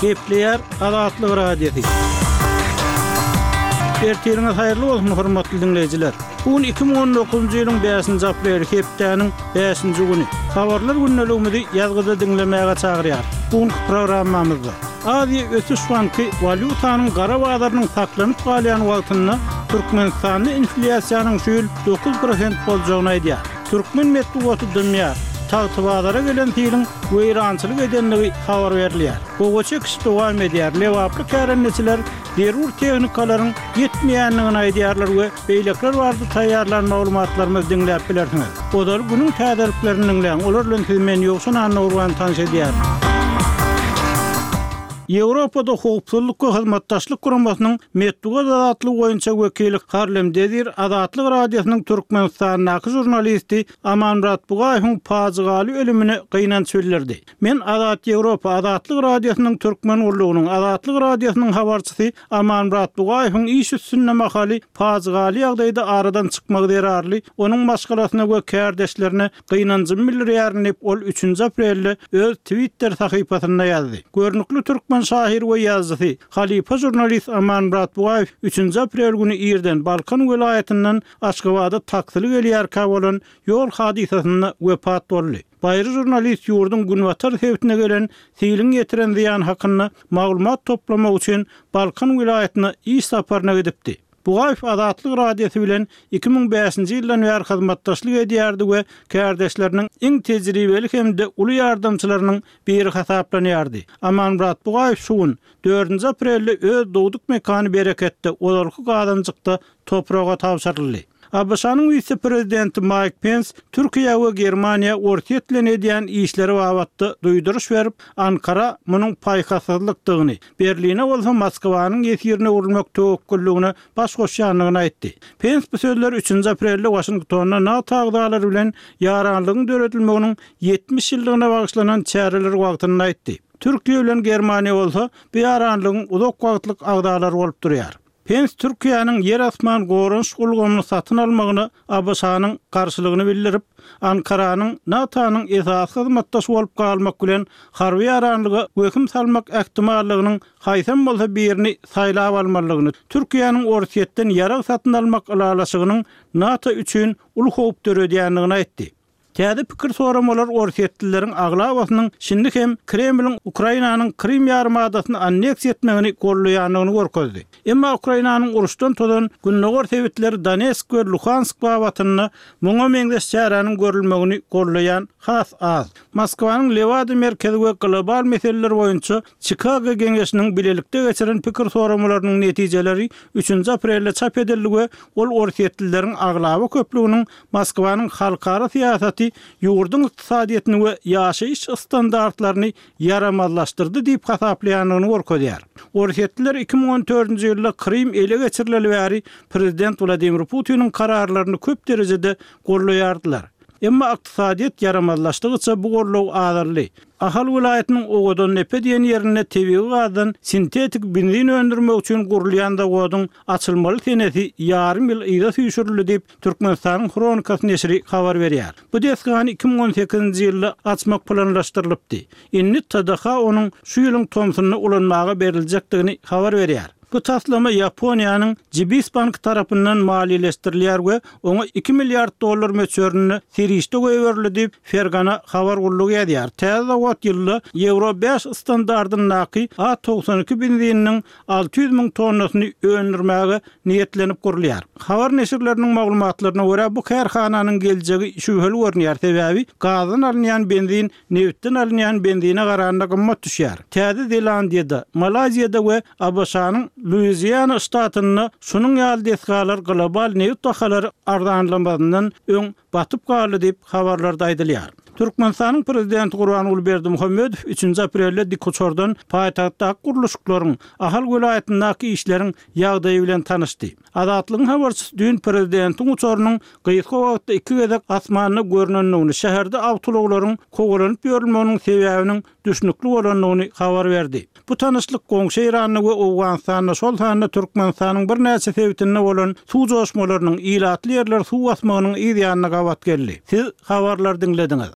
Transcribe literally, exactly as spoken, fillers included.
Gepleyer Azatlyk Radiosu. Ertiriniz hayırlı olsun hormatly dinleyijiler. Bugün iki bin on dokuzuncu ýylyň beşinji aprel hepdeniň beşinji güni. Habarlar günneligimizi ýazgyda dinlemäge çagyrýar. Bugün programmamyzda Aziýa Ötüş Banky walutanyň gara bazarynın saklanyp galýan wagtyna Türkmenistanyň inflasiýanyň şol dokuz prosent boljagyny aýdýar. Türkmen metbugaty dünýä tagty bazara gelen tiýiň weýrançylyk edenligi habar berilýär. Bu goçak dowam edýär. Lewaply kärençiler derur tehnikalaryň ýetmeýänligini aýdýarlar we beýlekler bardy taýýarlan maglumatlarymyzy dinläp bilersiňiz. Odal günüň täderiplerini dinleň. Olar bilen men ýoksun anna urgan tanış edýär. Ýewropada howpsuzlyk we hyzmatdaşlyk guramasynyň Medduga zatlyk boýunça wekili Harlem Dedir Azatlyk Radiosynyň Türkmenistanyň jurnalisti Amanmurat Bugaýewiň pazygaly ölümine gynanç söylerdi. Men Azat Ýewropa Azatlyk Radiosynyň Türkmen urlugynyň Azatlyk Radiosynyň habarçysy Amanmurat Bugaýewiň iş üstünde makaly pazygaly ýagdaýda aradan çykmagy derarly onuň maşgalasyna we kärdeşlerine gynançy bildirýärni ol üçünji aprelde öz Twitter sahypasyna ýazdy. Görnükli Türkmen şahir we ýazgysy Halipa jurnalist Amanmurat Bugaýew üçünji aprel güni ýerden Balkan welaýatynyň Aşgabatda taksyly gelýär bolan ýol hadisasyna wepat boldy. Baýry jurnalist ýurdun günwatar sebäpine gelen siýliň ýetiren ziýan hakyna maglumat toplamak üçin Balkan welaýatyna iş saparyna gidipdi. Bugaýew Azatlyk Radiosu bilen iki bin beşinji ýyldan bäri hyzmatdaşlyk edýärdi we kärdeşleriniň iň tejribeli hemde uly ýardamçylarynyň biri hasaplanýardy. Amanmurat Bugaýew şuň dördünji aprelde öz dowduk mekany bereketde olarky gazanjykda topraga tapşyryldy. A B S-nyň vice-prezidenti Mike Pence Türkiýe we Germaniýa ortaýetlen edýän işleri babatda duýduruş berip, Ankara munyň paýkasızlykdygyny, Berline bolsa Moskwanyň ýetirine urulmak töwekkülligine baş goşýanlygyny aýtdy. Pence bu sözler üçünji aprelde Washingtonna NATO agdalary bilen ýaranlygyň döredilmeginiň ýetmiş ýyllygyna bagyşlanan çäreler wagtyny aýtdy. Türkiýe bilen Germaniýa bolsa bu ýaranlygyň uzak wagtlyk agdalary bolup durýar. Pence Türkiýanyň yer asman gorunç gulgamyny satyn almagyny A B S-nyň garşylygyny bildirip, Ankaranyň NATO'nyň esas hyzmatdaşy bolup galmak bilen harby ýaranlygy höküm salmak ähtimallygynyň haýsam bolsa birini saýlap almalygyny, Türkiýanyň ortaýetden ýarag satyn almak alalaşygynyň NATO üçin uly howp döredýänligini aýtdy. Täze pikir soramalar ortaýetlileriň aglawasynyň şimdi hem Kremliň Ukrainanyň Krim ýarymadasyny anneksiýa etmegini gollaýanlygyny görkezdi. Emma Ukrainanyň uruşdan tolan günnäger sebäpleri Donetsk we Luhansk babatyny muňa meňdeş çäranyň görülmegini gollaýan has az. Moskwanyň Lewada merkezi we global meseleler boýunça Chicago geňeşiniň bilelikde geçiren pikir soramalarynyň netijeleri üçünji aprelde çap edildi we ol ortaýetlileriň aglawa köpliginiň Moskwanyň halkara siýasaty ýurdun ykdysadyýetyny we ýaşaýyş standartlaryny yaramazlaşdyrdy diýip hasaplaýanyny görkezýär. Ortaýetliler iki bin on dördünji ýylda Krim ele geçirileli bäri prezident Vladimir Putiniň kararlaryny köp derejede gollaýardylar. Emma ykdysadyýet yaramazlaşdygyça bu gorlaw azarly. Ahal welaýatynyň ogadan nepe diýen ýerine tebii gazdan sintetik benzin öndürmek üçin gurulýan zawodyň açylmaly tenesi ýarym ýyl ýyla süýşürildi diýip Türkmenistanyň Kronikasy neşri habar berýär. Bu desgany iki bin on sekizinji ýylda açmak planlaşdyrylypdy. Inni T D H onuň şu ýylyň tomsuny ulanmaga beriljekdigini habar berýär. Bu taslama Yaponiýanyň Jibis Bank tarapyndan maliýeleşdirilýär we oňa iki milliard dollar möçörüni serişde goýberildi diýip Fergana habar gullugy edýär. Täze wagt ýylda Euro beş standardyny naky A doksan iki benzininiň alty ýüz miň tonnasyny öndürmäge niýetlenip gurulýar. Habar neşirleriniň maglumatlaryna görä bu kärhananyň geljegi şüpheli görnýär. Sebäbi gazdan alynýan benzin neftden alynýan benzine garanda gymmat düşýär. Täze Zelandiýada, Malaziýada we A B S-nyň Louisiana ştatyny şunun ýaly desgalar global neft bahalary ardanlanmagynyň öň batyp galy diýip habarlarda aýdylýar. Türkmenistanyň prezidenti Gurban Ulberdimuhammedow üçünji aprelde Dikoçordan paýtagtda guruluşlaryň ahal welaýatyndaky işleriň ýagdaýy bilen tanışdy. Azatlygyň habarçysy dün prezidentiň uçarynyň gyýyky wagtda iki gezek asmanyny görnenligini, şäherde awtologlaryň kogulanyp ýörilmeginiň sebäbiniň düşnükli bolanlygyny habar berdi. Bu tanışlyk goňşy Iranyny we Awganystanyny şol handa Türkmenistanyň bir näçe sebäplerine bolan suw joşmalarynyň ilatly ýerler suw asmagynyň ýa-da gabat geldi. Siz habarlar dinlediňiz.